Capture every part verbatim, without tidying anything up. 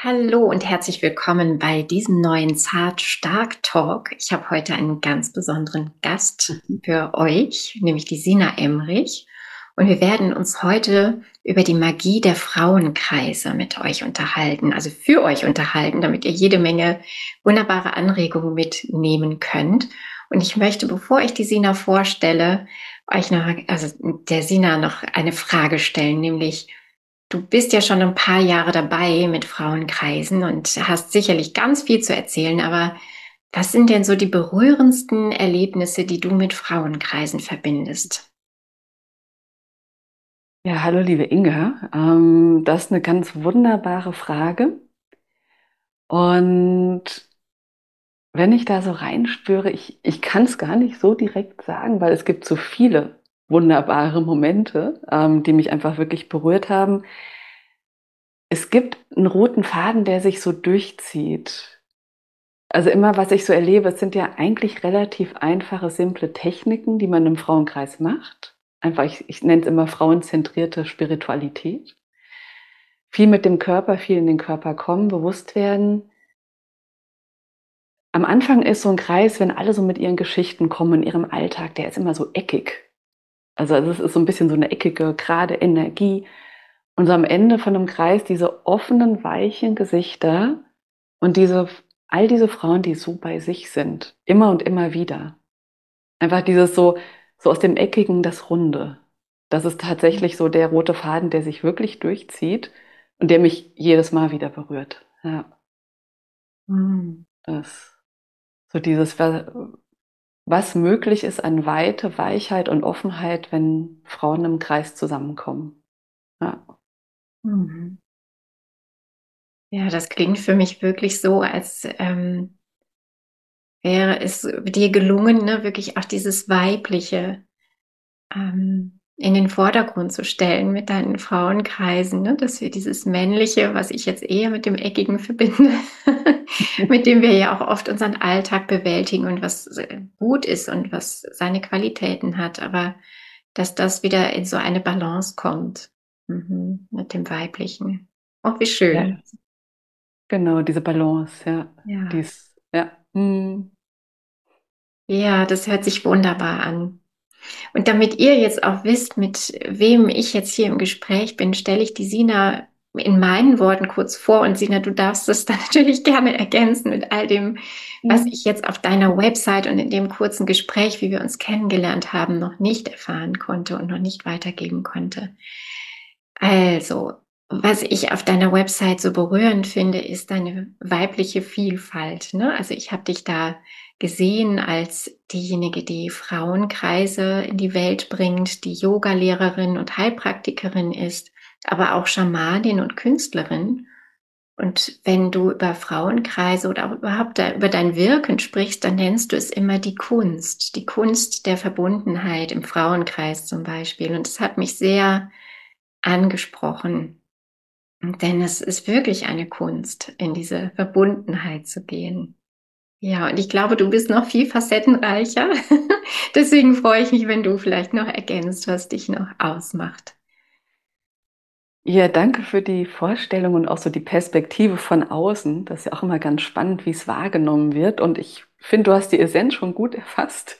Hallo und herzlich willkommen bei diesem neuen Zart-Stark-Talk. Ich habe heute einen ganz besonderen Gast für euch, nämlich die Sina Emrich. Und wir werden uns heute über die Magie der Frauenkreise mit euch unterhalten, also für euch unterhalten, damit ihr jede Menge wunderbare Anregungen mitnehmen könnt. Und ich möchte, bevor ich die Sina vorstelle, euch noch, also der Sina noch eine Frage stellen, nämlich: Du bist ja schon ein paar Jahre dabei mit Frauenkreisen und hast sicherlich ganz viel zu erzählen, aber was sind denn so die berührendsten Erlebnisse, die du mit Frauenkreisen verbindest? Ja, hallo liebe Inge. Ähm, das ist eine ganz wunderbare Frage. Und wenn ich da so reinspüre, ich, ich kann es gar nicht so direkt sagen, weil es gibt so viele wunderbare Momente, ähm, die mich einfach wirklich berührt haben. Es gibt einen roten Faden, der sich so durchzieht. Also immer, was ich so erlebe, es sind ja eigentlich relativ einfache, simple Techniken, die man im Frauenkreis macht. Einfach, ich, ich nenne es immer frauenzentrierte Spiritualität. Viel mit dem Körper, viel in den Körper kommen, bewusst werden. Am Anfang ist so ein Kreis, wenn alle so mit ihren Geschichten kommen in ihrem Alltag, der ist immer so eckig. Also es ist so ein bisschen so eine eckige, gerade Energie. Und so am Ende von einem Kreis diese offenen, weichen Gesichter und diese, all diese Frauen, die so bei sich sind, immer und immer wieder. Einfach dieses so, so aus dem Eckigen das Runde. Das ist tatsächlich so der rote Faden, der sich wirklich durchzieht und der mich jedes Mal wieder berührt. Ja. Hm. Das, so dieses, wa- was möglich ist an Weite, Weichheit und Offenheit, wenn Frauen im Kreis zusammenkommen. Ja. Mhm. Ja, das klingt für mich wirklich so, als ähm, wäre es dir gelungen, ne, wirklich auch dieses Weibliche ähm, in den Vordergrund zu stellen mit deinen Frauenkreisen, ne? Dass wir dieses Männliche, was ich jetzt eher mit dem Eckigen verbinde, mit dem wir ja auch oft unseren Alltag bewältigen und was gut ist und was seine Qualitäten hat, aber dass das wieder in so eine Balance kommt, mhm, mit dem Weiblichen. Oh, wie schön. Ja, genau, diese Balance, ja. Ja. Dies, ja. Hm. Ja, das hört sich wunderbar an. Und damit ihr jetzt auch wisst, mit wem ich jetzt hier im Gespräch bin, stelle ich die Sina in meinen Worten kurz vor. Und Sina, du darfst es dann natürlich gerne ergänzen mit all dem, was Hm. ich jetzt auf deiner Website und in dem kurzen Gespräch, wie wir uns kennengelernt haben, noch nicht erfahren konnte und noch nicht weitergeben konnte. Also, was ich auf deiner Website so berührend finde, ist deine weibliche Vielfalt. Ne? Also ich habe dich da gesehen als diejenige, die Frauenkreise in die Welt bringt, die Yogalehrerin und Heilpraktikerin ist, aber auch Schamanin und Künstlerin. Und wenn du über Frauenkreise oder auch überhaupt da, über dein Wirken sprichst, dann nennst du es immer die Kunst, die Kunst der Verbundenheit im Frauenkreis zum Beispiel. Und das hat mich sehr angesprochen, denn es ist wirklich eine Kunst, in diese Verbundenheit zu gehen. Ja, und ich glaube, du bist noch viel facettenreicher. Deswegen freue ich mich, wenn du vielleicht noch ergänzt, was dich noch ausmacht. Ja, danke für die Vorstellung und auch so die Perspektive von außen. Das ist ja auch immer ganz spannend, wie es wahrgenommen wird. Und ich finde, du hast die Essenz schon gut erfasst.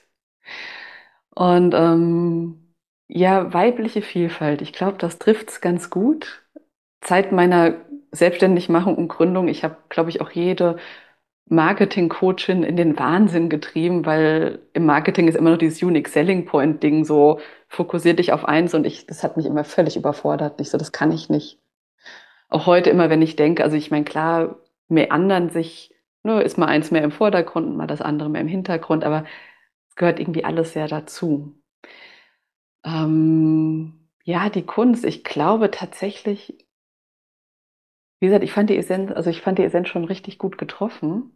Und ähm, ja, weibliche Vielfalt, ich glaube, das trifft es ganz gut. Zeit meiner Selbstständigmachung und Gründung, ich habe, glaube ich, auch jede Marketing-Coachin in den Wahnsinn getrieben, weil im Marketing ist immer noch dieses Unique Selling Point-Ding so, fokussier dich auf eins und ich, das hat mich immer völlig überfordert. Ich so, das kann ich nicht. Auch heute immer, wenn ich denke, also ich meine, klar, meandern sich, ne, ist mal eins mehr im Vordergrund und mal das andere mehr im Hintergrund, aber es gehört irgendwie alles sehr dazu. Ähm, ja, die Kunst, ich glaube tatsächlich, wie gesagt, ich fand die Essenz, also ich fand die Essenz schon richtig gut getroffen.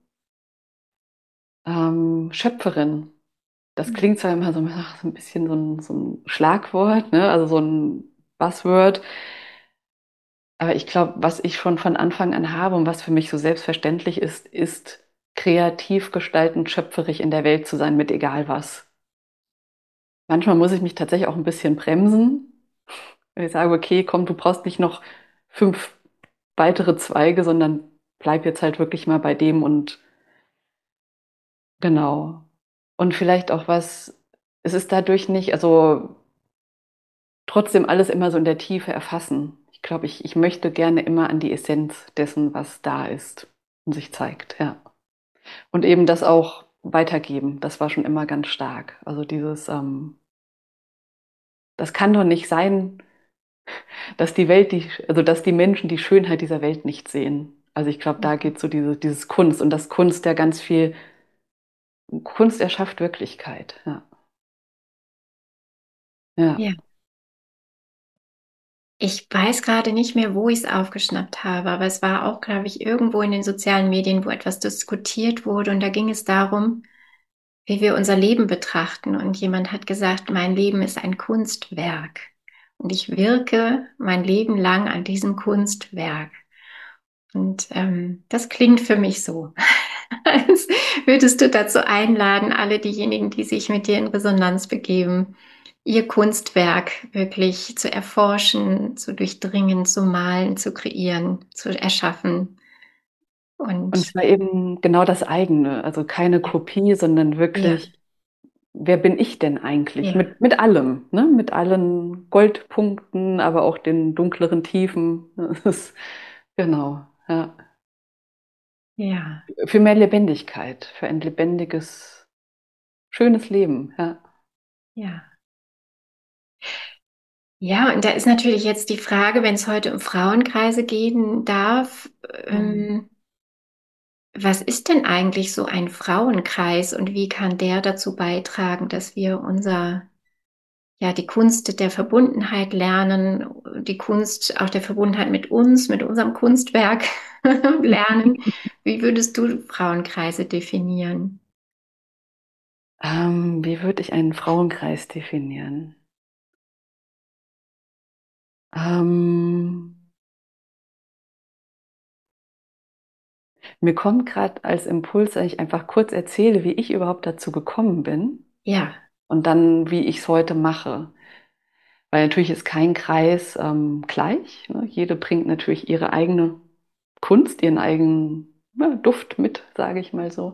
Ähm, Schöpferin. Das klingt zwar immer so, ach, so ein bisschen so ein, so ein Schlagwort, ne? Also so ein Buzzword. Aber ich glaube, was ich schon von Anfang an habe und was für mich so selbstverständlich ist, ist kreativ gestaltend, schöpferisch in der Welt zu sein mit egal was. Manchmal muss ich mich tatsächlich auch ein bisschen bremsen. Wenn ich sage, okay, komm, du brauchst nicht noch fünf weitere Zweige, sondern bleib jetzt halt wirklich mal bei dem und genau. Und vielleicht auch was, es ist dadurch nicht, also trotzdem alles immer so in der Tiefe erfassen. Ich glaube, ich, ich möchte gerne immer an die Essenz dessen, was da ist und sich zeigt, ja. Und eben das auch weitergeben, das war schon immer ganz stark. Also dieses, ähm, das kann doch nicht sein, dass die Welt, die, also dass die Menschen die Schönheit dieser Welt nicht sehen. Also ich glaube, da geht so diese, dieses Kunst und das Kunst ja ganz viel, Kunst erschafft Wirklichkeit, ja. Ja. Ja. Ich weiß gerade nicht mehr, wo ich es aufgeschnappt habe, aber es war auch, glaube ich, irgendwo in den sozialen Medien, wo etwas diskutiert wurde und da ging es darum, wie wir unser Leben betrachten. Und jemand hat gesagt, mein Leben ist ein Kunstwerk und ich wirke mein Leben lang an diesem Kunstwerk. Und ähm, das klingt für mich so. Als würdest du dazu einladen, alle diejenigen, die sich mit dir in Resonanz begeben, ihr Kunstwerk wirklich zu erforschen, zu durchdringen, zu malen, zu kreieren, zu erschaffen. Und Und zwar eben genau das eigene, also keine ja, Kopie, sondern ja, wirklich, wer bin ich denn eigentlich? ja, Mit, mit allem, ne? Mit allen Goldpunkten, aber auch den dunkleren Tiefen. Das ist, genau, ja. ja, Für mehr Lebendigkeit, für ein lebendiges, schönes Leben, ja. ja. Ja, und da ist natürlich jetzt die Frage, wenn es heute um Frauenkreise gehen darf, Mhm. ähm, was ist denn eigentlich so ein Frauenkreis und wie kann der dazu beitragen, dass wir unser, ja, die Kunst der Verbundenheit lernen, die Kunst auch der Verbundenheit mit uns, mit unserem Kunstwerk lernen? Wie würdest du Frauenkreise definieren? Ähm, wie würde ich einen Frauenkreis definieren? Ähm, mir kommt gerade als Impuls, dass ich einfach kurz erzähle, wie ich überhaupt dazu gekommen bin Ja, und dann, wie ich es heute mache. Weil natürlich ist kein Kreis ähm, gleich. Ne? Jede bringt natürlich ihre eigene Kunst, ihren eigenen ja, Duft mit, sage ich mal so.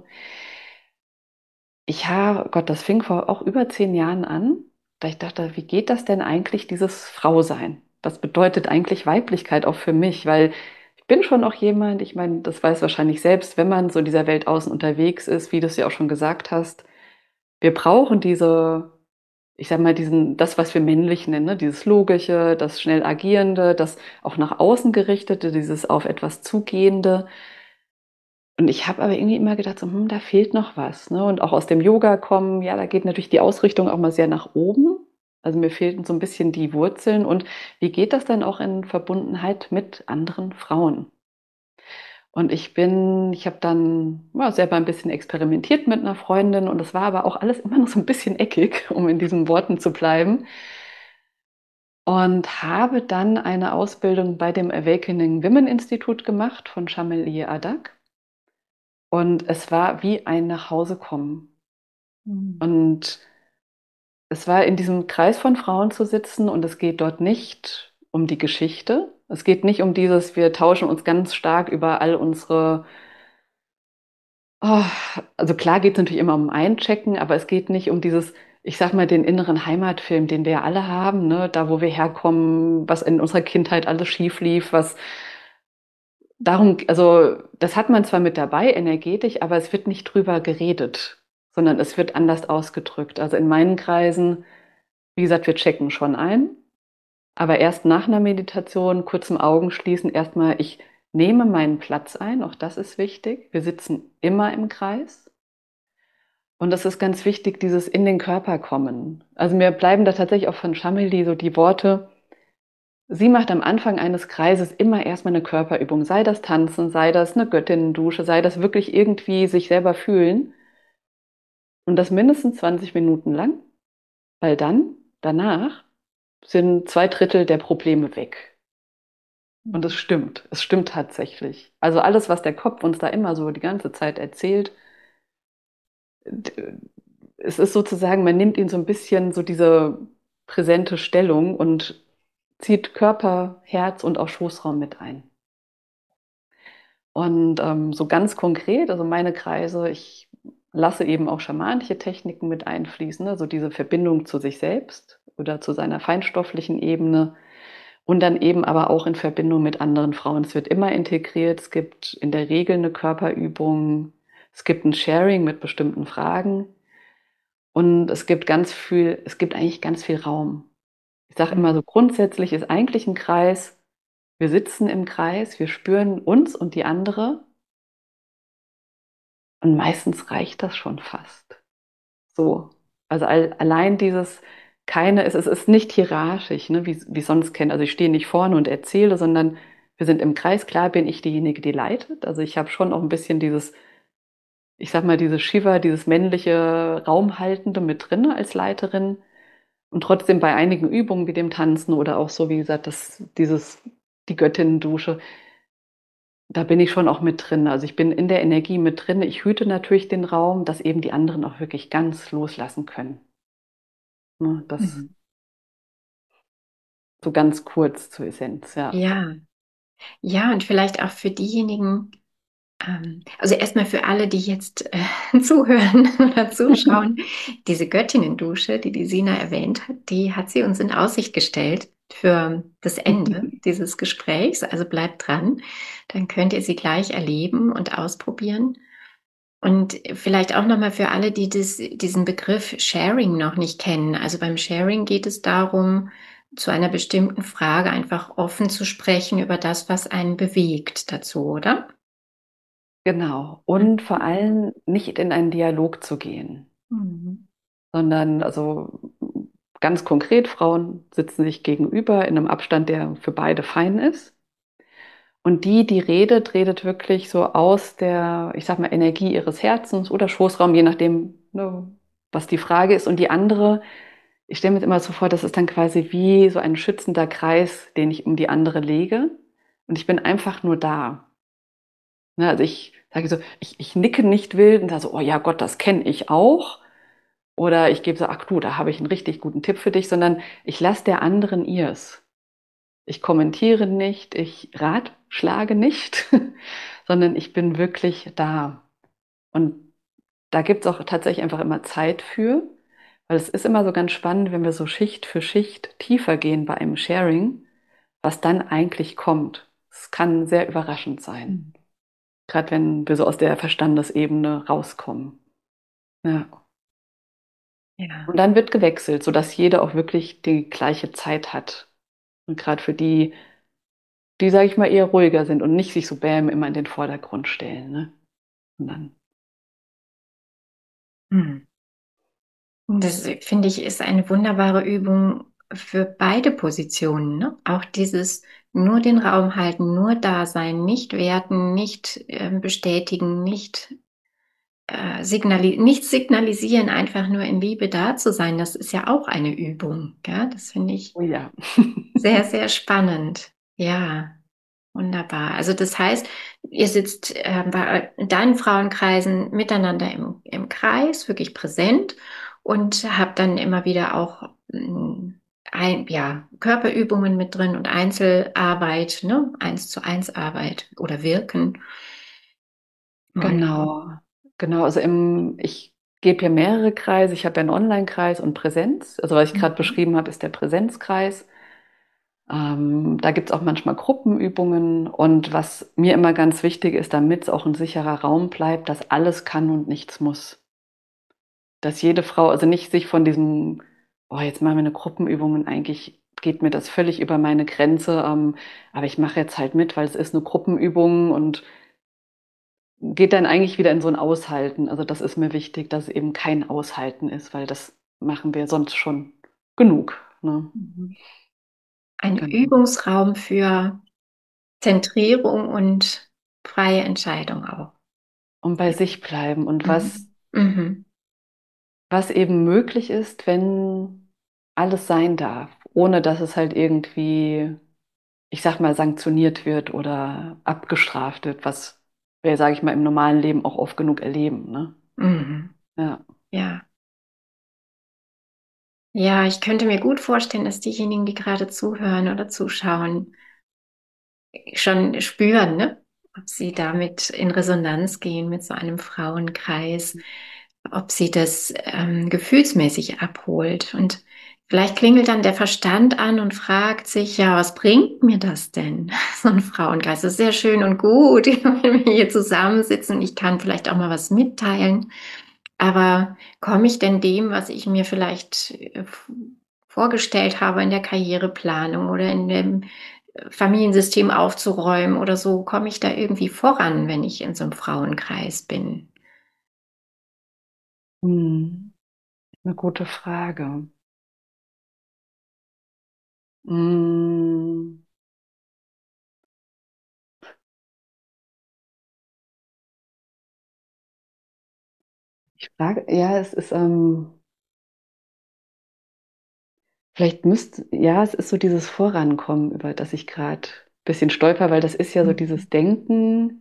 Ich habe, Gott, das fing vor auch über zehn Jahren an, da ich dachte, wie geht das denn eigentlich, dieses Frausein? Was bedeutet eigentlich Weiblichkeit auch für mich? Weil ich bin schon auch jemand, ich meine, das weiß wahrscheinlich selbst, wenn man so in dieser Welt außen unterwegs ist, wie du es ja auch schon gesagt hast, wir brauchen diese, ich sag mal, diesen, das, was wir männlich nennen, ne? Dieses Logische, das schnell Agierende, das auch nach außen gerichtete, dieses auf etwas Zugehende. Und ich habe aber irgendwie immer gedacht, so, hm, da fehlt noch was. Ne? Und auch aus dem Yoga kommen, ja, da geht natürlich die Ausrichtung auch mal sehr nach oben. Also mir fehlten so ein bisschen die Wurzeln. Und wie geht das dann auch in Verbundenheit mit anderen Frauen? Und ich bin, ich habe dann ja, selber ein bisschen experimentiert mit einer Freundin und das war aber auch alles immer noch so ein bisschen eckig, um in diesen Worten zu bleiben. Und habe dann eine Ausbildung bei dem Awakening Women Institute gemacht von Chamelier Adak. Und es war wie ein Nachhausekommen. hm, Und es war in diesem Kreis von Frauen zu sitzen und es geht dort nicht um die Geschichte. Es geht nicht um dieses, wir tauschen uns ganz stark über all unsere, oh, also klar geht es natürlich immer um Einchecken, aber es geht nicht um dieses, ich sag mal, den inneren Heimatfilm, den wir ja alle haben, ne? Da, wo wir herkommen, was in unserer Kindheit alles schief lief, was darum, also das hat man zwar mit dabei, energetisch, aber es wird nicht drüber geredet, sondern es wird anders ausgedrückt. Also in meinen Kreisen, wie gesagt, wir checken schon ein, aber erst nach einer Meditation, kurzem Augenschließen, erstmal, ich nehme meinen Platz ein, auch das ist wichtig. Wir sitzen immer im Kreis. Und das ist ganz wichtig, dieses in den Körper kommen. Also mir bleiben da tatsächlich auch von Chameli so die Worte, sie macht am Anfang eines Kreises immer erstmal eine Körperübung, sei das Tanzen, sei das eine Göttinnendusche, sei das wirklich irgendwie sich selber fühlen und das mindestens zwanzig Minuten lang, weil dann, danach, sind zwei Drittel der Probleme weg. Und es stimmt, es stimmt tatsächlich. Also alles, was der Kopf uns da immer so die ganze Zeit erzählt, d- es ist sozusagen, man nimmt ihn so ein bisschen so diese präsente Stellung und zieht Körper, Herz und auch Schoßraum mit ein. Und ähm, so ganz konkret, also meine Kreise, ich lasse eben auch schamanische Techniken mit einfließen, ne? So diese Verbindung zu sich selbst oder zu seiner feinstofflichen Ebene und dann eben aber auch in Verbindung mit anderen Frauen. Es wird immer integriert, es gibt in der Regel eine Körperübung, es gibt ein Sharing mit bestimmten Fragen und es gibt ganz viel, es gibt eigentlich ganz viel Raum. Ich sage immer so, grundsätzlich ist eigentlich ein Kreis, wir sitzen im Kreis, wir spüren uns und die andere und meistens reicht das schon fast. So. Also all, allein dieses keine, es, es ist nicht hierarchisch, ne, wie, wie sonst kennt. Also ich stehe nicht vorne und erzähle, sondern wir sind im Kreis. Klar bin ich diejenige, die leitet. Also ich habe schon auch ein bisschen dieses, ich sag mal, dieses Shiva, dieses männliche Raumhaltende mit drin als Leiterin. Und trotzdem bei einigen Übungen wie dem Tanzen oder auch so, wie gesagt, das, dieses, die Göttinnendusche, da bin ich schon auch mit drin. Also ich bin in der Energie mit drin. Ich hüte natürlich den Raum, dass eben die anderen auch wirklich ganz loslassen können. Ne, das Mhm. so ganz kurz zur Essenz, ja. Ja, ja, und vielleicht auch für diejenigen, ähm, also erstmal für alle, die jetzt äh, zuhören oder zuschauen, diese Göttinnendusche, die die Sina erwähnt hat, die hat sie uns in Aussicht gestellt für das Ende dieses Gesprächs. Also bleibt dran, dann könnt ihr sie gleich erleben und ausprobieren. Und vielleicht auch nochmal für alle, die das, diesen Begriff Sharing noch nicht kennen. Also beim Sharing geht es darum, zu einer bestimmten Frage einfach offen zu sprechen über das, was einen bewegt dazu, oder? Genau. Und vor allem nicht in einen Dialog zu gehen, Mhm. sondern also ganz konkret, Frauen sitzen sich gegenüber in einem Abstand, der für beide fein ist. Und die, die redet, redet wirklich so aus der, ich sag mal, Energie ihres Herzens oder Schoßraum, je nachdem, ne, was die Frage ist. Und die andere, ich stelle mir jetzt immer so vor, das ist dann quasi wie so ein schützender Kreis, den ich um die andere lege. Und ich bin einfach nur da. Ne, also ich sage so, ich, ich nicke nicht wild und sage so, oh ja Gott, das kenne ich auch. Oder ich gebe so, ach du, da habe ich einen richtig guten Tipp für dich, sondern ich lasse der anderen ihrs. Ich kommentiere nicht, ich ratschlage nicht, sondern ich bin wirklich da. Und da gibt es auch tatsächlich einfach immer Zeit für, weil es ist immer so ganz spannend, wenn wir so Schicht für Schicht tiefer gehen bei einem Sharing, was dann eigentlich kommt. Es kann sehr überraschend sein. Mhm. Gerade wenn wir so aus der Verstandesebene rauskommen. Ja. Ja. Und dann wird gewechselt, sodass jeder auch wirklich die gleiche Zeit hat. Und gerade für die, die, sage ich mal, eher ruhiger sind und nicht sich so bäm immer in den Vordergrund stellen. Ne? Und dann, Mhm. Das finde ich ist eine wunderbare Übung für beide Positionen, ne? Auch dieses nur den Raum halten, nur da sein, nicht werten, nicht ähm, bestätigen, nicht äh, signali nicht signalisieren, einfach nur in Liebe da zu sein. Das ist ja auch eine Übung. Ja? Das finde ich oh ja. sehr, sehr spannend. Ja, wunderbar. Also das heißt, ihr sitzt äh, bei deinen Frauenkreisen miteinander im, im Kreis, wirklich präsent und habt dann immer wieder auch mh, ein, ja, Körperübungen mit drin und Einzelarbeit, ne? Eins zu eins Arbeit oder Wirken. Wunderbar. Genau, genau. Also im, ich gebe ja mehrere Kreise. Ich habe ja einen Online-Kreis und Präsenz. Also was ich gerade Mhm. beschrieben habe, ist der Präsenzkreis. Ähm, da gibt es auch manchmal Gruppenübungen. Und was mir immer ganz wichtig ist, damit es auch ein sicherer Raum bleibt, dass alles kann und nichts muss. Dass jede Frau, also nicht sich von diesem, oh, jetzt machen wir eine Gruppenübung und eigentlich geht mir das völlig über meine Grenze. Ähm, aber ich mache jetzt halt mit, weil es ist eine Gruppenübung und geht dann eigentlich wieder in so ein Aushalten. Also das ist mir wichtig, dass es eben kein Aushalten ist, weil das machen wir sonst schon genug. Ne? Mhm. Ein Genau. Übungsraum für Zentrierung und freie Entscheidung auch. Und bei sich bleiben und was, Mhm. Mhm. was eben möglich ist, wenn alles sein darf, ohne dass es halt irgendwie, ich sag mal, sanktioniert wird oder abgestraft wird, was wir, sage ich mal, im normalen Leben auch oft genug erleben. Ne? Mhm. Ja. Ja. Ja, ich könnte mir gut vorstellen, dass diejenigen, die gerade zuhören oder zuschauen, schon spüren, ne? ob sie damit in Resonanz gehen mit so einem Frauenkreis, ob sie das ähm, gefühlsmäßig abholt. Und vielleicht klingelt dann der Verstand an und fragt sich, ja, was bringt mir das denn? So ein Frauenkreis, das ist sehr schön und gut, wenn wir hier zusammensitzen und ich kann vielleicht auch mal was mitteilen. Aber komme ich denn dem, was ich mir vielleicht äh, vorgestellt habe in der Karriereplanung oder in dem äh, Familiensystem aufzuräumen oder so, komme ich da irgendwie voran, wenn ich in so einem Frauenkreis bin? Hm, eine gute Frage. Hm, ich frage, ja, es ist, ähm, vielleicht müsste, ja, es ist so dieses Vorankommen, über das ich gerade ein bisschen stolper, weil das ist ja so Mhm. dieses Denken.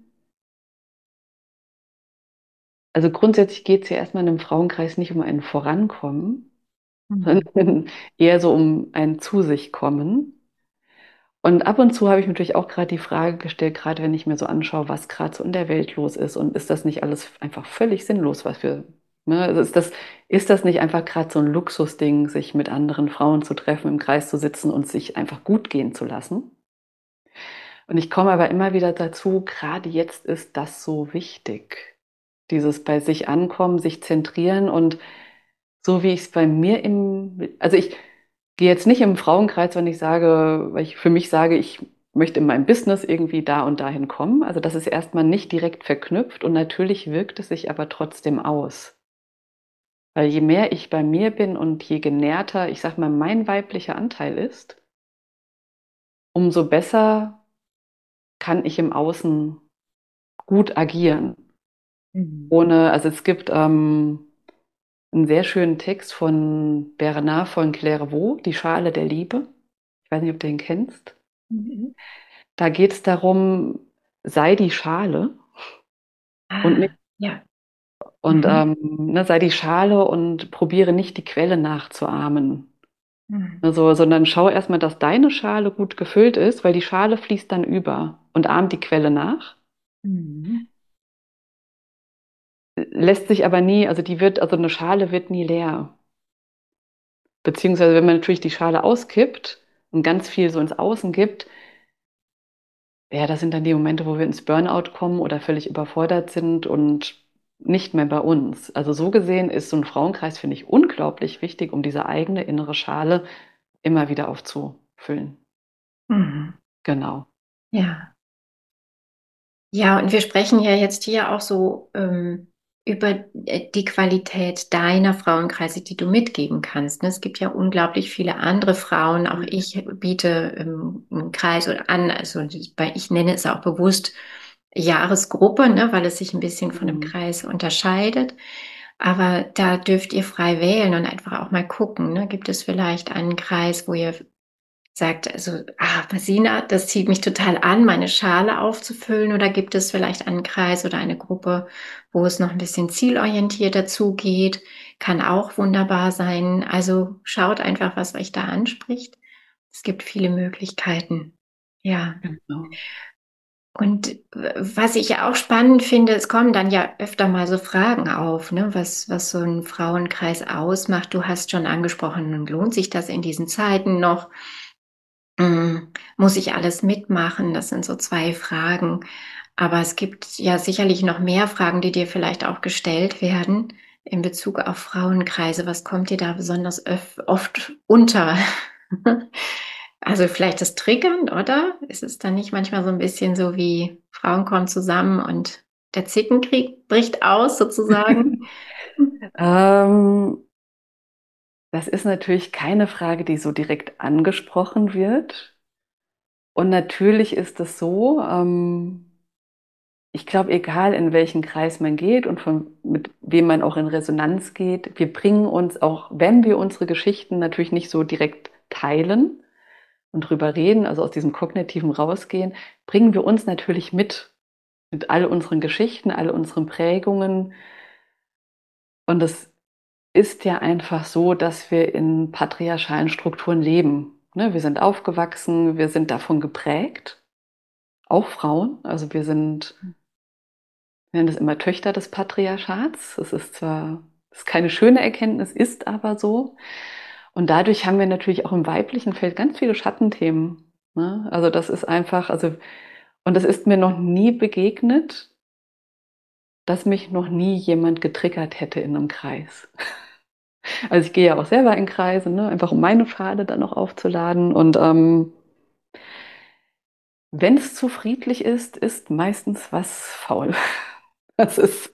Also grundsätzlich geht es ja erstmal in einem Frauenkreis nicht um ein Vorankommen, Mhm. sondern eher so um ein Zu sich kommen. Und ab und zu habe ich mir natürlich auch gerade die Frage gestellt, gerade wenn ich mir so anschaue, was gerade so in der Welt los ist und ist das nicht alles einfach völlig sinnlos, was wir, ne, also ist das, ist das nicht einfach gerade so ein Luxusding, sich mit anderen Frauen zu treffen, im Kreis zu sitzen und sich einfach gut gehen zu lassen? Und ich komme aber immer wieder dazu, gerade jetzt ist das so wichtig. Dieses bei sich ankommen, sich zentrieren und so wie ich es bei mir im, also ich gehe jetzt nicht im Frauenkreis, wenn ich sage, weil ich für mich sage, ich möchte in meinem Business irgendwie da und dahin kommen. Also das ist erstmal nicht direkt verknüpft und natürlich wirkt es sich aber trotzdem aus. Weil je mehr ich bei mir bin und je genährter, ich sag mal, mein weiblicher Anteil ist, umso besser kann ich im Außen gut agieren. Mhm. Ohne, also es gibt ähm, einen sehr schönen Text von Bernard von Clairvaux, Die Schale der Liebe. Ich weiß nicht, ob du den kennst. Mhm. Da geht es darum, sei die Schale und nicht, Ah, ja. und Mhm. ähm, ne, sei die Schale und probiere nicht die Quelle nachzuahmen. Mhm. Also, sondern schau erstmal, dass deine Schale gut gefüllt ist, weil die Schale fließt dann über und ahmt die Quelle nach. Mhm. Lässt sich aber nie, also die wird, also eine Schale wird nie leer. Beziehungsweise, wenn man natürlich die Schale auskippt und ganz viel so ins Außen gibt, ja, das sind dann die Momente, wo wir ins Burnout kommen oder völlig überfordert sind und nicht mehr bei uns. Also so gesehen ist so ein Frauenkreis, finde ich, unglaublich wichtig, um diese eigene innere Schale immer wieder aufzufüllen. Mhm. Genau. Ja. Ja, und wir sprechen ja jetzt hier auch so ähm, über äh, die Qualität deiner Frauenkreise, die du mitgeben kannst. Ne? Es gibt ja unglaublich viele andere Frauen. Auch Mhm. ich biete ähm, einen Kreis oder an. Also bei, ich nenne es auch bewusst Jahresgruppe, ne? Weil es sich ein bisschen von dem Mhm. Kreis unterscheidet. Aber da dürft ihr frei wählen und einfach auch mal gucken. Ne? Gibt es vielleicht einen Kreis, wo ihr sagt, also, ah, Basina, das zieht mich total an, meine Schale aufzufüllen, oder gibt es vielleicht einen Kreis oder eine Gruppe, wo es noch ein bisschen zielorientierter zugeht? Kann auch wunderbar sein. Also schaut einfach, was euch da anspricht. Es gibt viele Möglichkeiten. Ja. Genau. Und was ich ja auch spannend finde, es kommen dann ja öfter mal so Fragen auf, ne, was, was so ein Frauenkreis ausmacht. Du hast schon angesprochen, und lohnt sich das in diesen Zeiten noch? Mm, Muss ich alles mitmachen? Das sind so zwei Fragen. Aber es gibt ja sicherlich noch mehr Fragen, die dir vielleicht auch gestellt werden in Bezug auf Frauenkreise. Was kommt dir da besonders öf oft unter? Also vielleicht das Triggern, oder? Ist es dann nicht manchmal so ein bisschen so wie Frauen kommen zusammen und der Zickenkrieg bricht aus sozusagen? Ähm, das ist natürlich keine Frage, die so direkt angesprochen wird. Und natürlich ist es so, ähm, ich glaube, egal in welchen Kreis man geht und von, mit wem man auch in Resonanz geht, wir bringen uns, auch wenn wir unsere Geschichten natürlich nicht so direkt teilen und drüber reden, also aus diesem kognitiven rausgehen, bringen wir uns natürlich mit, mit all unseren Geschichten, all unseren Prägungen. Und es ist ja einfach so, dass wir in patriarchalen Strukturen leben. Ne? Wir sind aufgewachsen, wir sind davon geprägt. auch Frauen. Also wir sind, wir nennen das immer Töchter des Patriarchats. Das ist zwar, das ist keine schöne Erkenntnis, ist aber so. Und dadurch haben wir natürlich auch im weiblichen Feld ganz viele Schattenthemen. Ne? Also das ist einfach, also, und das ist mir noch nie begegnet, dass mich noch nie jemand getriggert hätte in einem Kreis. Also ich gehe ja auch selber in Kreise, ne? Einfach um meine Pfade dann noch aufzuladen. Und ähm, wenn es zu friedlich ist, ist meistens was faul. Das ist,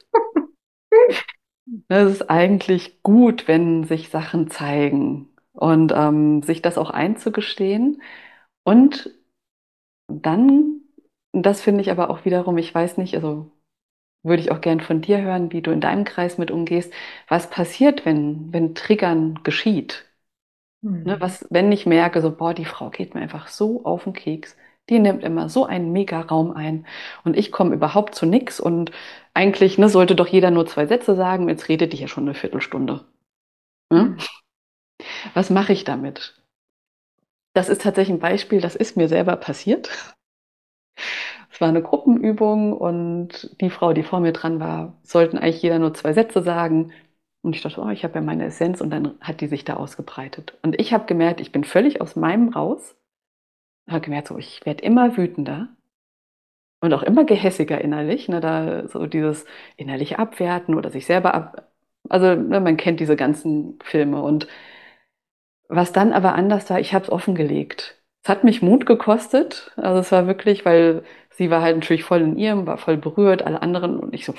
das ist eigentlich gut, wenn sich Sachen zeigen und ähm, sich das auch einzugestehen. Und dann, das finde ich aber auch wiederum, ich weiß nicht, also würde ich auch gern von dir hören, wie du in deinem Kreis mit umgehst. Was passiert, wenn, wenn Triggern geschieht? Ne, Mhm. was, wenn ich merke, so, boah, die Frau geht mir einfach so auf den Keks, die nimmt immer so einen Mega-Raum ein und ich komme überhaupt zu nix und eigentlich, ne, sollte doch jeder nur zwei Sätze sagen, jetzt redet die ja schon eine Viertelstunde. Ne? Mhm. Was mache ich damit? Das ist tatsächlich ein Beispiel, das ist mir selber passiert. Es war eine Gruppenübung und die Frau, die vor mir dran war, sollten eigentlich jeder nur zwei Sätze sagen. Und ich dachte, oh, ich habe ja meine Essenz und dann hat die sich da ausgebreitet. Und ich habe gemerkt, ich bin völlig aus meinem raus. Ich habe gemerkt, so, ich werde immer wütender und auch immer gehässiger innerlich. Ne, da so dieses innerliche Abwerten oder sich selber ab. Also ne, man kennt diese ganzen Filme. Und was dann aber anders war, ich habe es offengelegt. Es hat mich Mut gekostet. Also es war wirklich, weil sie war halt natürlich voll in ihrem, war voll berührt, alle anderen und ich so.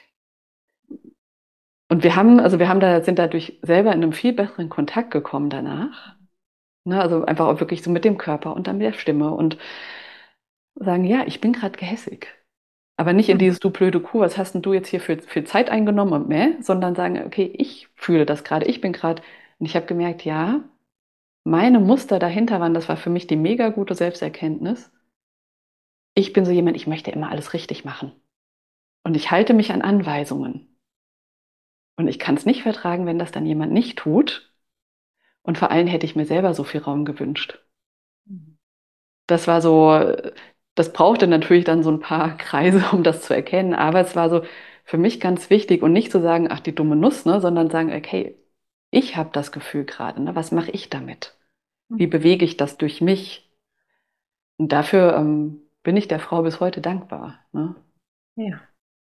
Und wir haben, also wir haben da, sind dadurch selber in einem viel besseren Kontakt gekommen danach. Ne, also einfach auch wirklich so mit dem Körper und dann mit der Stimme und sagen, ja, ich bin gerade gehässig. Aber nicht in Mhm. dieses, du blöde Kuh, was hast denn du jetzt hier für, für Zeit eingenommen und mehr, sondern sagen, okay, ich fühle das gerade, ich bin gerade, und ich habe gemerkt, ja, meine Muster dahinter waren, das war für mich die mega gute Selbsterkenntnis. Ich bin so jemand, ich möchte immer alles richtig machen. Und ich halte mich an Anweisungen. Und ich kann es nicht vertragen, wenn das dann jemand nicht tut. Und vor allem hätte ich mir selber so viel Raum gewünscht. Das war so, das brauchte natürlich dann so ein paar Kreise, um das zu erkennen. Aber es war so für mich ganz wichtig und nicht zu sagen, ach, die dumme Nuss, ne, sondern sagen, okay, ich habe das Gefühl gerade, ne, was mache ich damit? Wie bewege ich das durch mich? Und dafür ähm, bin ich der Frau bis heute dankbar. Ne? Ja.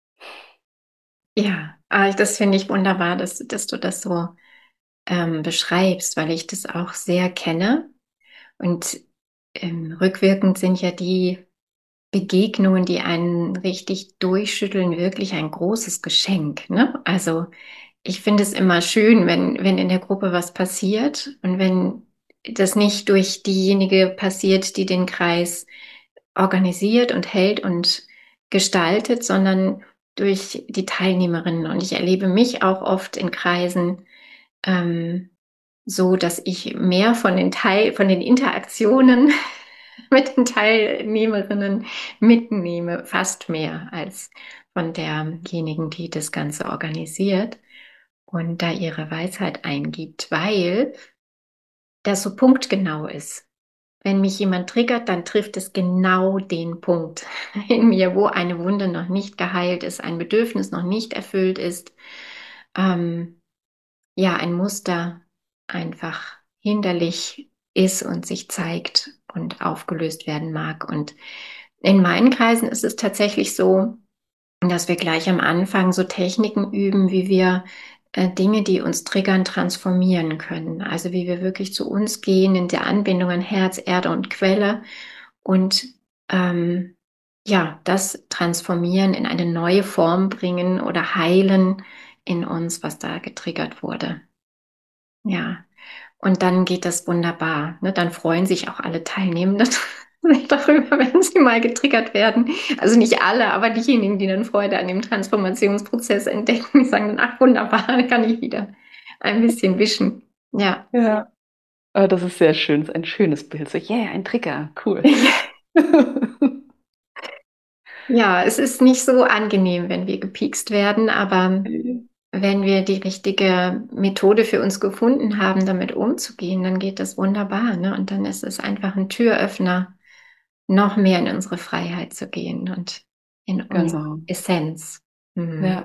Ja, ah, das finde ich wunderbar, dass, dass du das so ähm, beschreibst, weil ich das auch sehr kenne. Und ähm, rückwirkend sind ja die Begegnungen, die einen richtig durchschütteln, wirklich ein großes Geschenk, ne? Also ich finde es immer schön, wenn, wenn in der Gruppe was passiert und wenn das nicht durch diejenige passiert, die den Kreis organisiert und hält und gestaltet, sondern durch die Teilnehmerinnen. Und ich erlebe mich auch oft in Kreisen ähm, so, dass ich mehr von den Teil, von den Interaktionen mit den Teilnehmerinnen mitnehme, fast mehr als von derjenigen, die das Ganze organisiert und da ihre Weisheit eingibt, weil das so punktgenau ist. Wenn mich jemand triggert, dann trifft es genau den Punkt in mir, wo eine Wunde noch nicht geheilt ist, ein Bedürfnis noch nicht erfüllt ist, ähm, ja, ein Muster einfach hinderlich ist und sich zeigt und aufgelöst werden mag. Und in meinen Kreisen ist es tatsächlich so, dass wir gleich am Anfang so Techniken üben, wie wir äh, Dinge, die uns triggern, transformieren können. Also wie wir wirklich zu uns gehen in der Anbindung an Herz, Erde und Quelle und ähm, ja, das transformieren, in eine neue Form bringen oder heilen in uns, was da getriggert wurde. Ja, und dann geht das wunderbar. Ne? Dann freuen sich auch alle Teilnehmenden darüber, wenn sie mal getriggert werden. Also nicht alle, aber diejenigen, die dann Freude an dem Transformationsprozess entdecken, die sagen dann, ach wunderbar, dann kann ich wieder ein bisschen wischen. Ja. Ja. Ah, das ist sehr schön, das ist ein schönes Bild. So, yeah, ein Trigger, cool. Ja, es ist nicht so angenehm, wenn wir gepiekst werden, aber wenn wir die richtige Methode für uns gefunden haben, damit umzugehen, dann geht das wunderbar, ne? Und dann ist es einfach ein Türöffner, noch mehr in unsere Freiheit zu gehen und in unsere Genau. Essenz. Mhm. Ja.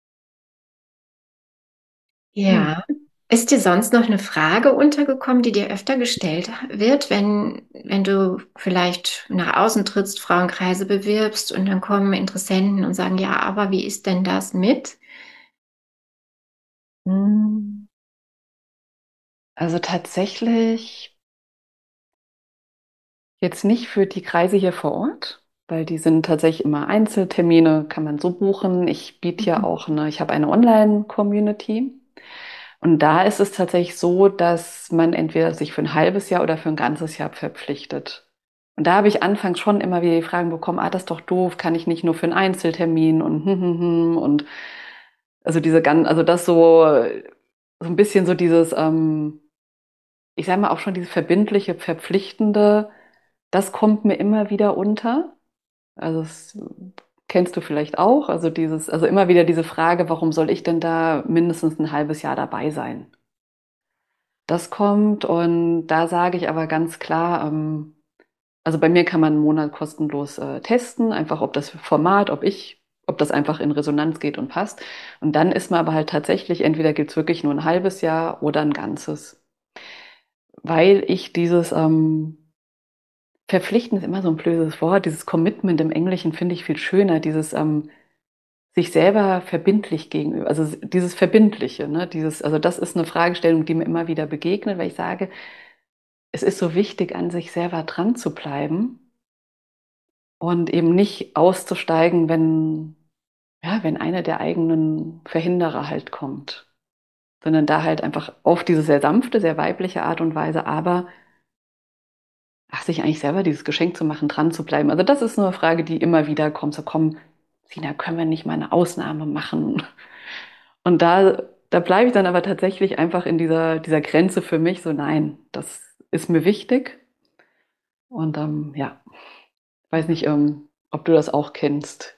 Hm. Ja. Ist dir sonst noch eine Frage untergekommen, die dir öfter gestellt wird, wenn, wenn du vielleicht nach außen trittst, Frauenkreise bewirbst und dann kommen Interessenten und sagen, ja, aber wie ist denn das mit? Hm. Also tatsächlich jetzt nicht für die Kreise hier vor Ort, weil die sind tatsächlich immer Einzeltermine, kann man so buchen. Ich biete ja Mhm. auch eine, ich habe eine Online-Community. Und da ist es tatsächlich so, dass man entweder sich für ein halbes Jahr oder für ein ganzes Jahr verpflichtet. Und da habe ich anfangs schon immer wieder die Fragen bekommen, ah, das ist doch doof, kann ich nicht nur für einen Einzeltermin und hm, hm, hm, und also diese ganz, also das so, so ein bisschen so dieses, ähm, ich sage mal auch schon dieses verbindliche, verpflichtende, das kommt mir immer wieder unter. Also das kennst du vielleicht auch, also dieses, also immer wieder diese Frage, warum soll ich denn da mindestens ein halbes Jahr dabei sein? Das kommt und da sage ich aber ganz klar, ähm, also bei mir kann man einen Monat kostenlos äh, testen, einfach ob das Format, ob ich, ob das einfach in Resonanz geht und passt. Und dann ist man aber halt tatsächlich, entweder gibt's wirklich nur ein halbes Jahr oder ein ganzes. Weil ich dieses ähm, Verpflichten ist immer so ein blödes Wort, dieses Commitment im Englischen finde ich viel schöner, dieses ähm, sich selber verbindlich gegenüber, also dieses Verbindliche, ne, dieses, also das ist eine Fragestellung, die mir immer wieder begegnet, weil ich sage, es ist so wichtig, an sich selber dran zu bleiben und eben nicht auszusteigen, wenn, ja, wenn einer der eigenen Verhinderer halt kommt, sondern da halt einfach auf diese sehr sanfte, sehr weibliche Art und Weise, aber ach, sich eigentlich selber dieses Geschenk zu machen, dran zu bleiben. Also das ist nur eine Frage, die immer wieder kommt, so komm, Sina, können wir nicht mal eine Ausnahme machen? Und da, da bleibe ich dann aber tatsächlich einfach in dieser, dieser Grenze für mich, so nein, das ist mir wichtig. Und ähm, ja, weiß nicht, ähm, ob du das auch kennst.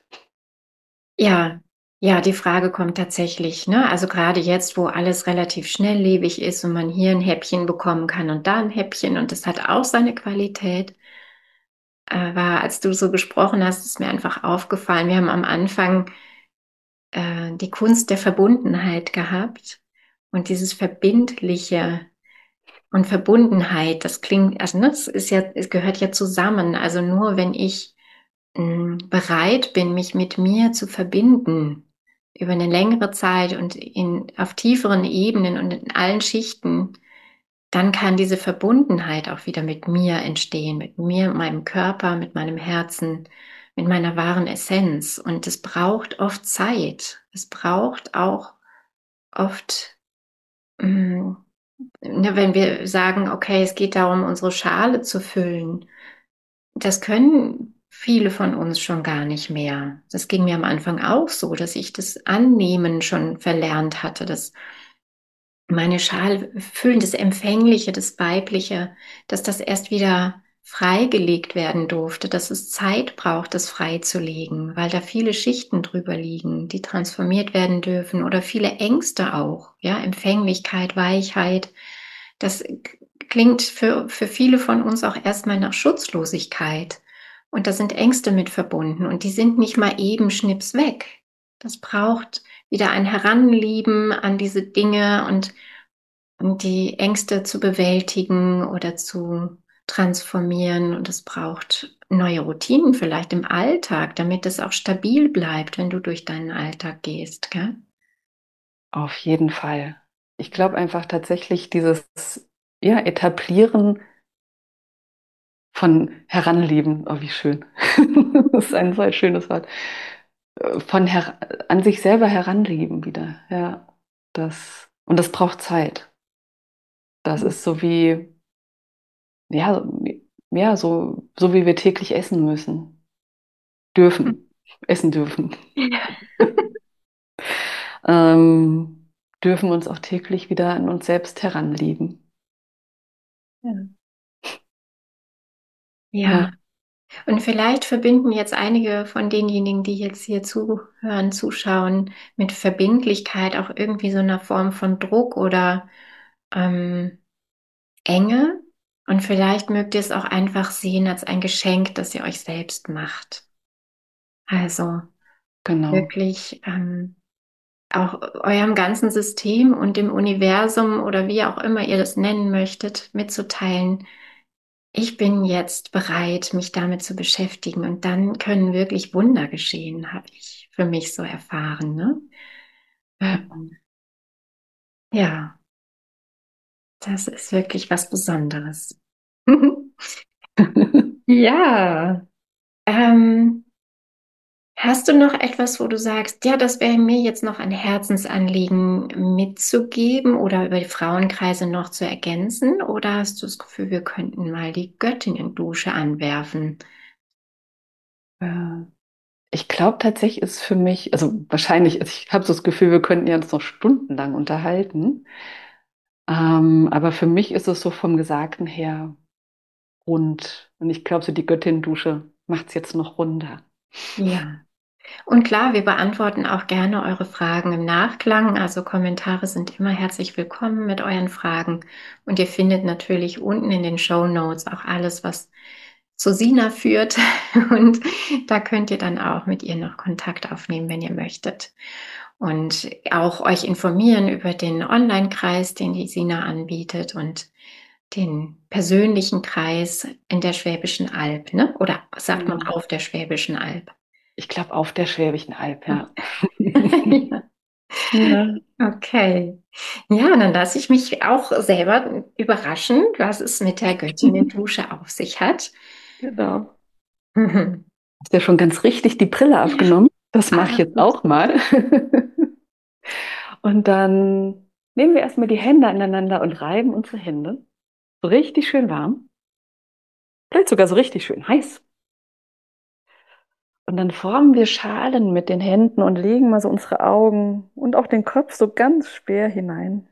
Ja, ja, die Frage kommt tatsächlich, ne? Also gerade jetzt, wo alles relativ schnelllebig ist und man hier ein Häppchen bekommen kann und da ein Häppchen und das hat auch seine Qualität, äh, war, als du so gesprochen hast, ist mir einfach aufgefallen. Wir haben am Anfang äh, die Kunst der Verbundenheit gehabt und dieses Verbindliche und Verbundenheit, das klingt, also ne, es ist ja, es gehört ja zusammen. Also nur wenn ich mh, bereit bin, mich mit mir zu verbinden über eine längere Zeit und in, auf tieferen Ebenen und in allen Schichten, dann kann diese Verbundenheit auch wieder mit mir entstehen, mit mir, meinem Körper, mit meinem Herzen, mit meiner wahren Essenz. Und es braucht oft Zeit. Es braucht auch oft, mh, ne, wenn wir sagen, okay, es geht darum, unsere Schale zu füllen, das können viele von uns schon gar nicht mehr. Das ging mir am Anfang auch so, dass ich das Annehmen schon verlernt hatte, dass meine Schale füllen, das Empfängliche, das Weibliche, dass das erst wieder freigelegt werden durfte, dass es Zeit braucht, das freizulegen, weil da viele Schichten drüber liegen, die transformiert werden dürfen oder viele Ängste auch, ja, Empfänglichkeit, Weichheit. Das klingt für, für viele von uns auch erstmal nach Schutzlosigkeit. Und da sind Ängste mit verbunden und die sind nicht mal eben schnips weg. Das braucht wieder ein Heranlieben an diese Dinge und, und die Ängste zu bewältigen oder zu transformieren. Und es braucht neue Routinen vielleicht im Alltag, damit es auch stabil bleibt, wenn du durch deinen Alltag gehst, gell? Auf jeden Fall. Ich glaube einfach tatsächlich dieses, ja, Etablieren von Heranleben, oh, wie schön. Das ist ein so ein schönes Wort. Äh, Von her an sich selber heranleben wieder, ja. Das, und das braucht Zeit. Das ist so wie, ja, ja, so, so wie wir täglich essen müssen. Dürfen. Essen dürfen. Ja. Ähm, dürfen uns auch täglich wieder an uns selbst heranleben. Ja. Ja. Ja. Und vielleicht verbinden jetzt einige von denjenigen, die jetzt hier zuhören, zuschauen, mit Verbindlichkeit auch irgendwie so einer Form von Druck oder ähm, Enge. Und vielleicht mögt ihr es auch einfach sehen als ein Geschenk, das ihr euch selbst macht. Also Genau. wirklich ähm, auch eurem ganzen System und dem Universum oder wie auch immer ihr das nennen möchtet, mitzuteilen, ich bin jetzt bereit, mich damit zu beschäftigen. Und dann können wirklich Wunder geschehen, habe ich für mich so erfahren. Ne? Ja. Ähm, ja, das ist wirklich was Besonderes. Ja, ähm, hast du noch etwas, wo du sagst, ja, das wäre mir jetzt noch ein Herzensanliegen mitzugeben oder über die Frauenkreise noch zu ergänzen? Oder hast du das Gefühl, wir könnten mal die Göttinnen-Dusche anwerfen? Äh, Ich glaube tatsächlich ist für mich, also wahrscheinlich, also ich habe so das Gefühl, wir könnten ja uns noch stundenlang unterhalten. Ähm, aber für mich ist es so vom Gesagten her rund. Und ich glaube, so die Göttin-Dusche macht es jetzt noch runder. Ja. Und klar, wir beantworten auch gerne eure Fragen im Nachklang. Also Kommentare sind immer herzlich willkommen mit euren Fragen. Und ihr findet natürlich unten in den Show Notes auch alles, was zu Sina führt. Und da könnt ihr dann auch mit ihr noch Kontakt aufnehmen, wenn ihr möchtet. Und auch euch informieren über den Online-Kreis, den die Sina anbietet und den persönlichen Kreis in der Schwäbischen Alb, ne? Oder sagt man Genau. auf der Schwäbischen Alb? Ich glaube, auf der Schwäbischen Alb, ja. Ja. Ja, Okay. Ja, dann lasse ich mich auch selber überraschen, was es mit der Göttinnen-Dusche auf sich hat. genau. Mhm. Hast ja schon ganz richtig die Brille Ja. abgenommen. Das mache ich Ah, jetzt auch mal. Und dann nehmen wir erstmal die Hände aneinander und reiben unsere Hände. So richtig schön warm. Vielleicht sogar so richtig schön heiß. Und dann formen wir Schalen mit den Händen und legen mal so unsere Augen und auch den Kopf so ganz schwer hinein.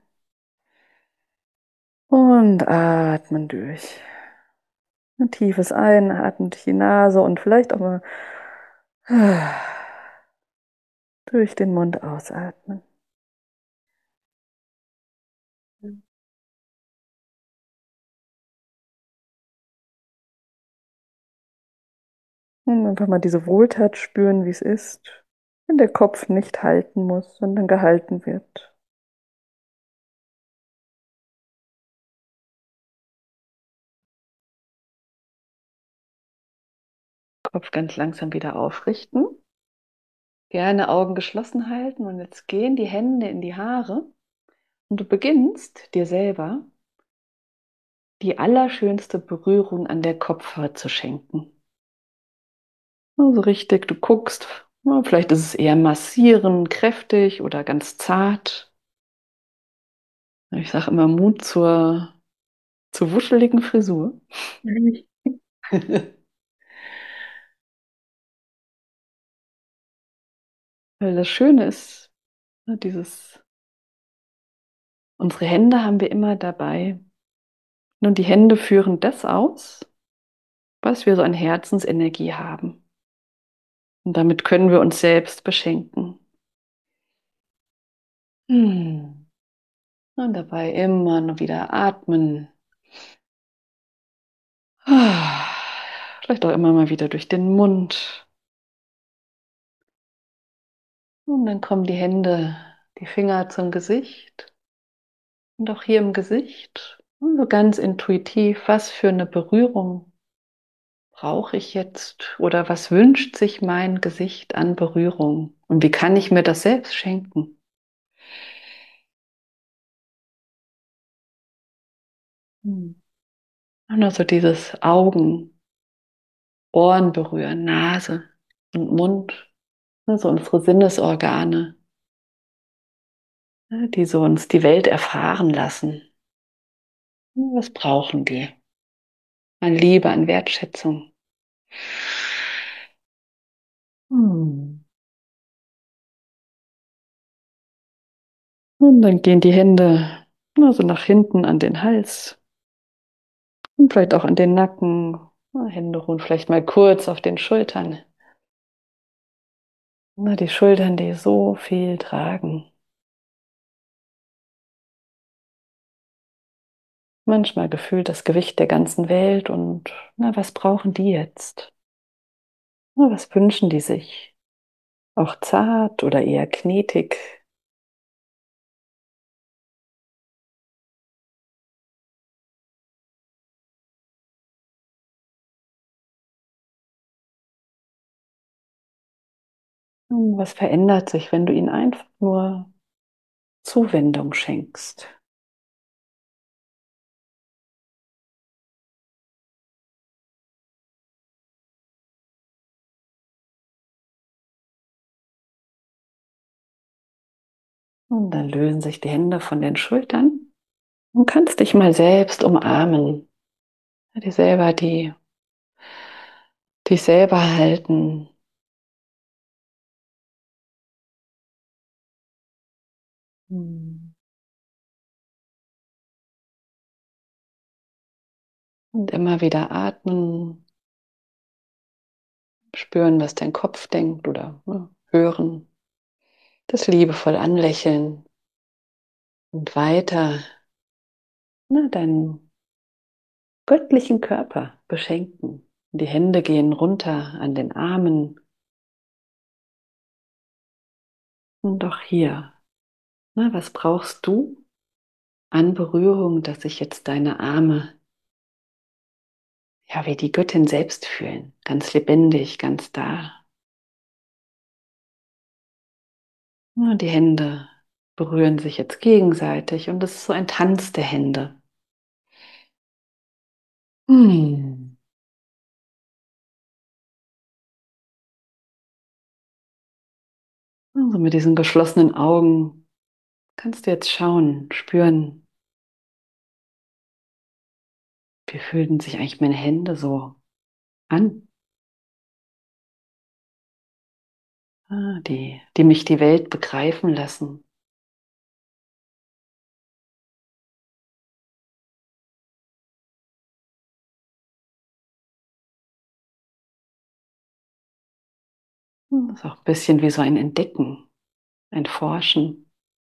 Und atmen durch. Ein tiefes Einatmen durch die Nase und vielleicht auch mal durch den Mund ausatmen. Und einfach mal diese Wohltat spüren, wie es ist, wenn der Kopf nicht halten muss, sondern gehalten wird. Kopf ganz langsam wieder aufrichten. Gerne Augen geschlossen halten und jetzt gehen die Hände in die Haare und du beginnst dir selber die allerschönste Berührung an der Kopfhaut zu schenken. Also richtig, du guckst, ja, vielleicht ist es eher massieren, kräftig oder ganz zart. Ich sage immer Mut zur, zur wuscheligen Frisur. Weil das Schöne ist, ne, dieses, unsere Hände haben wir immer dabei. Und die Hände führen das aus, was wir so an Herzensenergie haben. Und damit können wir uns selbst beschenken. Hm. Und dabei immer noch wieder atmen. Ah. Vielleicht auch immer mal wieder durch den Mund. Und dann kommen die Hände, die Finger zum Gesicht. Und auch hier im Gesicht. Und so ganz intuitiv, was für eine Berührung brauche ich jetzt? Oder was wünscht sich mein Gesicht an Berührung? Und wie kann ich mir das selbst schenken? Hm. Und also dieses Augen, Ohren berühren, Nase und Mund, also unsere Sinnesorgane, ne, die so uns die Welt erfahren lassen. Was brauchen die? An Liebe, an Wertschätzung. Hm. Und dann gehen die Hände also nach hinten an den Hals und vielleicht auch an den Nacken. Hände ruhen vielleicht mal kurz auf den Schultern. Na, die Schultern, die so viel tragen. Manchmal gefühlt das Gewicht der ganzen Welt und na, was brauchen die jetzt? Na, was wünschen die sich? Auch zart oder eher knetig? Hm, was verändert sich, wenn du ihnen einfach nur Zuwendung schenkst? Und dann lösen sich die Hände von den Schultern und kannst dich mal selbst umarmen. Dir selber die, dich selber halten. Hm. Und immer wieder atmen, spüren, was dein Kopf denkt oder ne, hören. Das liebevoll anlächeln und weiter ne, deinen göttlichen Körper beschenken. Die Hände gehen runter an den Armen und auch hier. Ne, was brauchst du an Berührung, dass sich jetzt deine Arme ja wie die Göttin selbst fühlen? Ganz lebendig, ganz da. Ja, die Hände berühren sich jetzt gegenseitig und es ist so ein Tanz der Hände. Hm. Also mit diesen geschlossenen Augen kannst du jetzt schauen, spüren, wie fühlen sich eigentlich meine Hände so an, ah, die, die mich die Welt begreifen lassen. Hm, das ist auch ein bisschen wie so ein Entdecken, ein Forschen.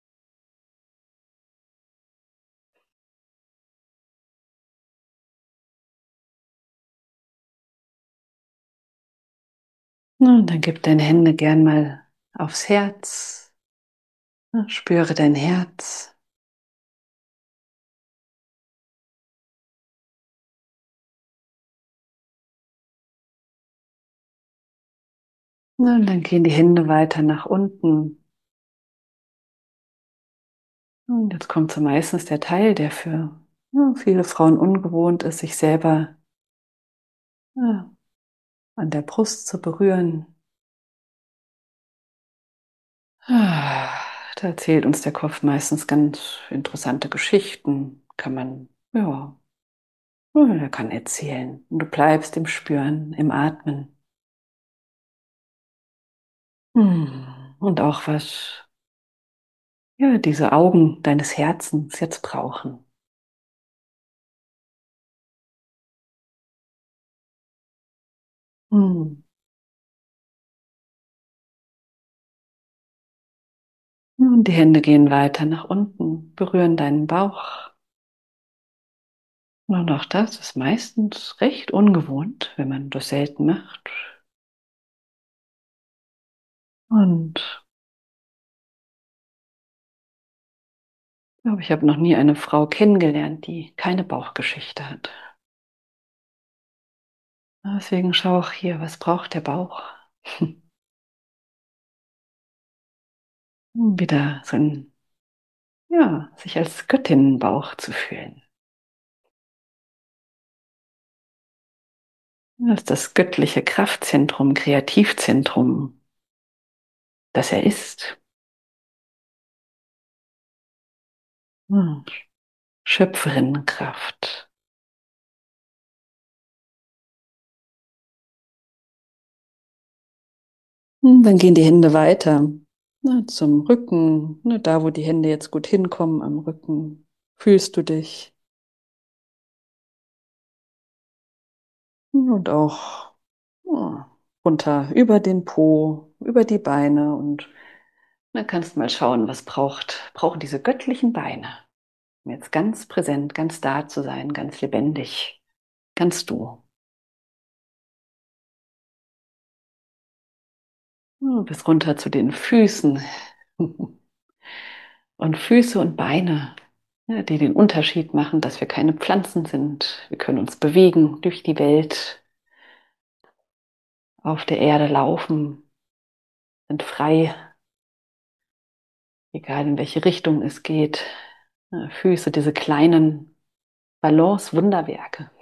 Na, und dann gib deine Hände gern mal aufs Herz. Na, spüre dein Herz. Na, und dann gehen die Hände weiter nach unten. Und jetzt kommt so meistens der Teil, der für ja, viele Frauen ungewohnt ist, sich selber ja, an der Brust zu berühren. Ah, da erzählt uns der Kopf meistens ganz interessante Geschichten. Kann man, ja, ja, er kann erzählen. Und du bleibst im Spüren, im Atmen. Hm. Und auch was, ja, diese Augen deines Herzens jetzt brauchen. Hm. Und die Hände gehen weiter nach unten, berühren deinen Bauch. Und auch das ist meistens recht ungewohnt, wenn man das selten macht. Und ich glaube, ich habe noch nie eine Frau kennengelernt, die keine Bauchgeschichte hat. Deswegen schau auch hier, was braucht der Bauch? Um wieder so ein, ja, sich als Göttinnenbauch zu fühlen. Als das göttliche Kraftzentrum, Kreativzentrum, das er ist. Hm. Schöpferinnenkraft. Hm, dann gehen die Hände weiter, ne, zum Rücken, ne, da wo die Hände jetzt gut hinkommen am Rücken. Fühlst du dich? Und auch ja, runter über den Po, über die Beine und dann kannst du mal schauen, was braucht, brauchen diese göttlichen Beine. um jetzt ganz präsent, ganz da zu sein, ganz lebendig, ganz du. Hm, bis runter zu den Füßen. Und Füße und Beine, ja, die den Unterschied machen, dass wir keine Pflanzen sind. Wir können uns bewegen durch die Welt, auf der Erde laufen, sind frei, egal in welche Richtung es geht. Ja, Füße, diese kleinen Balance-Wunderwerke.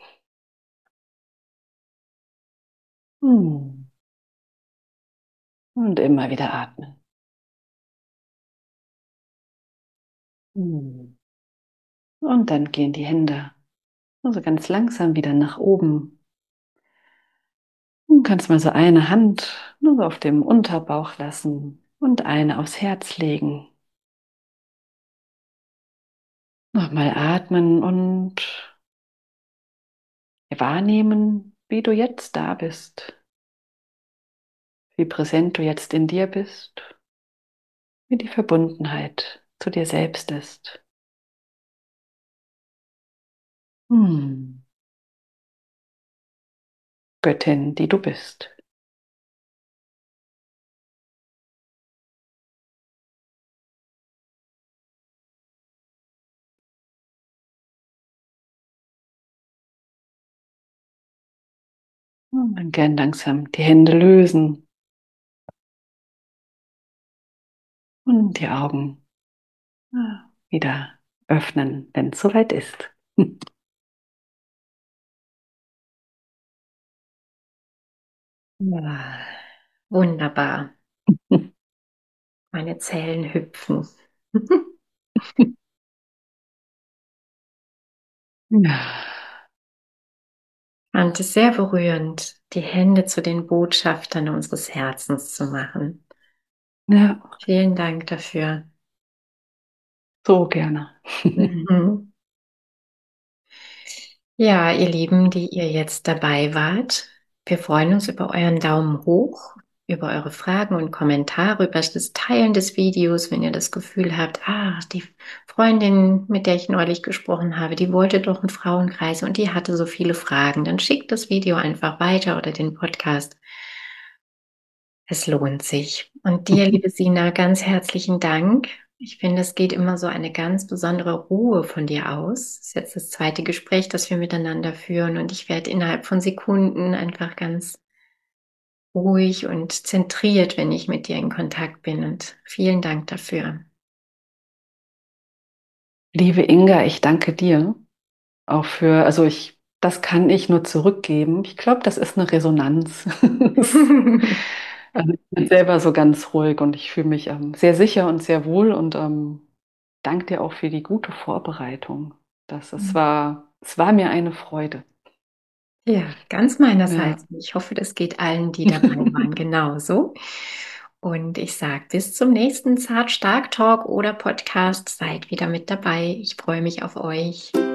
Hm. Und immer wieder atmen. Hm. Und dann gehen die Hände also ganz langsam wieder nach oben. Du kannst mal so eine Hand nur so auf dem Unterbauch lassen und eine aufs Herz legen. Nochmal atmen und wahrnehmen, wie du jetzt da bist, wie präsent du jetzt in dir bist, wie die Verbundenheit zu dir selbst ist. Hm. Göttin, die du bist. Und dann gern langsam die Hände lösen und die Augen ah, wieder öffnen, wenn es soweit ist. Ja, wunderbar. Meine Zellen hüpfen. Ja. Und es ist sehr berührend, die Hände zu den Botschaftern unseres Herzens zu machen. Ja, Vielen Dank dafür. so gerne. Mhm. Ja, ihr Lieben, die ihr jetzt dabei wart, wir freuen uns über euren Daumen hoch, über eure Fragen und Kommentare, über das Teilen des Videos, wenn ihr das Gefühl habt, ah, die Freundin, mit der ich neulich gesprochen habe, die wollte doch einen Frauenkreis und die hatte so viele Fragen, dann schickt das Video einfach weiter oder den Podcast. Es lohnt sich. Und dir, liebe Sina, ganz herzlichen Dank. Ich finde, es geht immer so eine ganz besondere Ruhe von dir aus. Es ist jetzt das zweite Gespräch, das wir miteinander führen und ich werde innerhalb von Sekunden einfach ganz ruhig und zentriert, wenn ich mit dir in Kontakt bin. Und vielen Dank dafür. Liebe Inga, ich danke dir auch für, also ich, das kann ich nur zurückgeben. Ich glaube, das ist eine Resonanz. Also ich bin selber so ganz ruhig und ich fühle mich ähm, sehr sicher und sehr wohl und ähm, danke dir auch für die gute Vorbereitung. Das, es war, es war mir eine Freude. Ja, ganz Ja. meinerseits. Ich hoffe, das geht allen, die dabei waren, genauso. Und ich sage bis zum nächsten Zart Stark Talk oder Podcast. Seid wieder mit dabei. Ich freue mich auf euch.